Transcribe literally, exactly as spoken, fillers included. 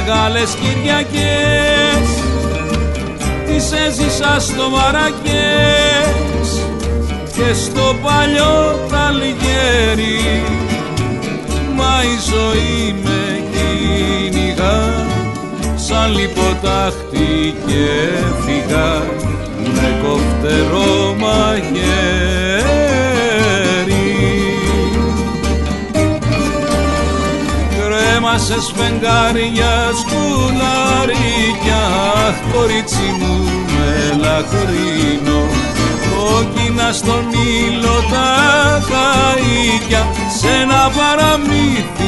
μεγάλες Κυριακές τις έζησα στο Μαρακές και στο παλιό Ταλιγέρι, μα η ζωή με κυνηγά σαν λιποτάχτη και φυγά με κοφτερό μαχαίρι. Κρέμασες φεγγάρια σκουλαρίκια, αχ κορίτσι μου μελαχρίνο, κόκκινα στον ήλιο τα καΐκια, σ' ένα παραμύθι